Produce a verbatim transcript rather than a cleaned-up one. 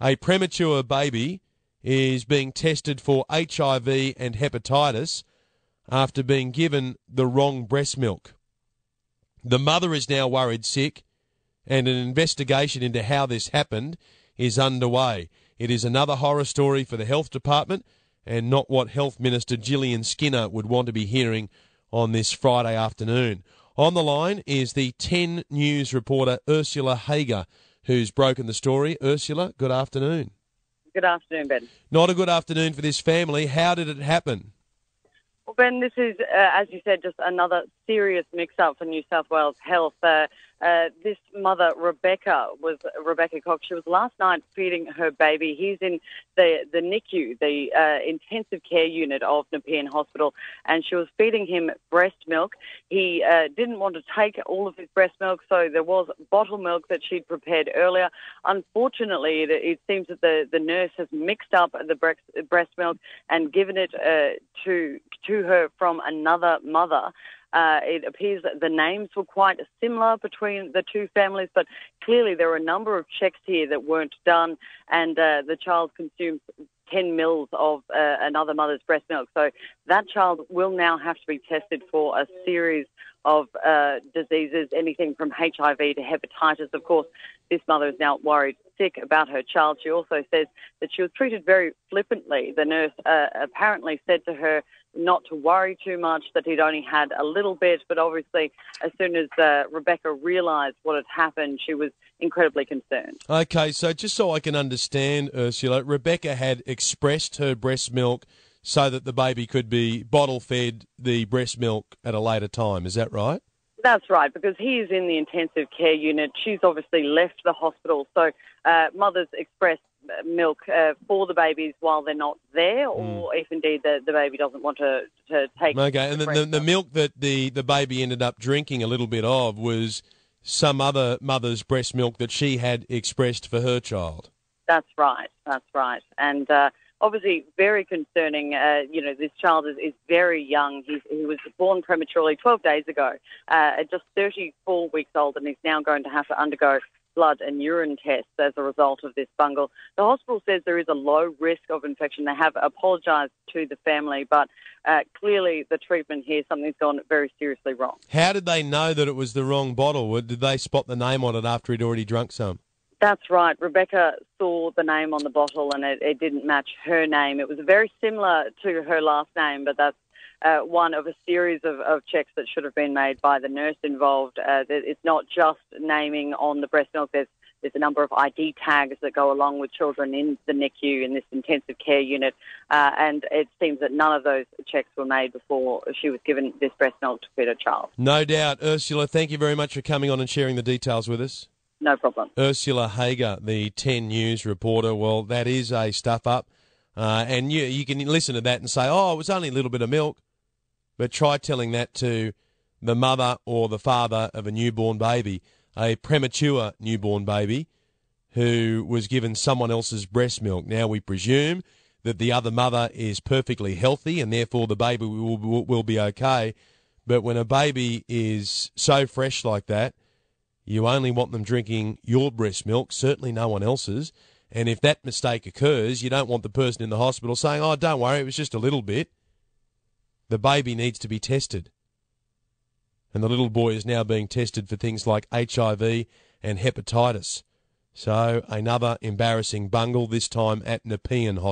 A premature baby is being tested for H I V and hepatitis after being given the wrong breast milk. The mother is now worried sick, and an investigation into how this happened is underway. It is another horror story for the Health Department, and not what Health Minister Gillian Skinner would want to be hearing on this Friday afternoon. On the line is the ten News reporter Ursula Hager, who's broken the story. Ursula, good afternoon. Good afternoon, Ben. Not a good afternoon for this family. How did it happen? Well, Ben, this is, uh, as you said, just another serious mix-up for New South Wales Health. Uh, uh, this mother, Rebecca, was Rebecca Cox. She was last night feeding her baby. He's in the, the N I C U, the uh, intensive care unit of Nepean Hospital, and she was feeding him breast milk. He uh, didn't want to take all of his breast milk, so there was bottle milk that she'd prepared earlier. Unfortunately, it, it seems that the, the nurse has mixed up the breast, breast milk and given it uh, to to her from another mother. Uh, it appears that the names were quite similar between the two families, but clearly there were a number of checks here that weren't done, and uh, the child consumed ten mils of uh, another mother's breast milk. So that child will now have to be tested for a series of uh, diseases, anything from H I V to hepatitis. Of course, this mother is now worried sick about her child. She also says that she was treated very flippantly. The nurse uh, apparently said to her not to worry too much, that he'd only had a little bit, but obviously as soon as uh, Rebecca realised what had happened, she was incredibly concerned. Okay, so just so I can understand, Ursula, Rebecca had expressed her breast milk so that the baby could be bottle-fed the breast milk at a later time. Is that right? That's right, because he is in the intensive care unit. She's obviously left the hospital, so uh, mothers express milk uh, for the babies while they're not there, or mm. if indeed the, the baby doesn't want to, to take... Okay, and the, the, the milk that the, the baby ended up drinking a little bit of was some other mother's breast milk that she had expressed for her child. That's right, that's right. And uh, obviously very concerning. Uh, you know, this child is, is very young. He's, he was born prematurely twelve days ago, uh, at just thirty-four weeks old, and he's now going to have to undergo blood and urine tests as a result of this bungle. The hospital says there is a low risk of infection. They have apologised to the family, but uh, clearly the treatment here, something's gone very seriously wrong. How did they know that it was the wrong bottle? Did they spot the name on it after he'd already drunk some? That's right. Rebecca saw the name on the bottle and it, it didn't match her name. It was very similar to her last name, but that's Uh, one of a series of, of checks that should have been made by the nurse involved. Uh, it's not just naming on the breast milk. There's, there's a number of I D tags that go along with children in the N I C U, in this intensive care unit, uh, and it seems that none of those checks were made before she was given this breast milk to feed her child. No doubt. Ursula, thank you very much for coming on and sharing the details with us. No problem. Ursula Hager, the ten News reporter. Well, that is a stuff-up, uh, and you, you can listen to that and say, oh, it was only a little bit of milk. But try telling that to the mother or the father of a newborn baby, a premature newborn baby who was given someone else's breast milk. Now, we presume that the other mother is perfectly healthy and therefore the baby will, will, will be okay. But when a baby is so fresh like that, you only want them drinking your breast milk, certainly no one else's. And if that mistake occurs, you don't want the person in the hospital saying, oh, don't worry, it was just a little bit. The baby needs to be tested. And the little boy is now being tested for things like H I V and hepatitis. So another embarrassing bungle, this time at Nepean Hospital.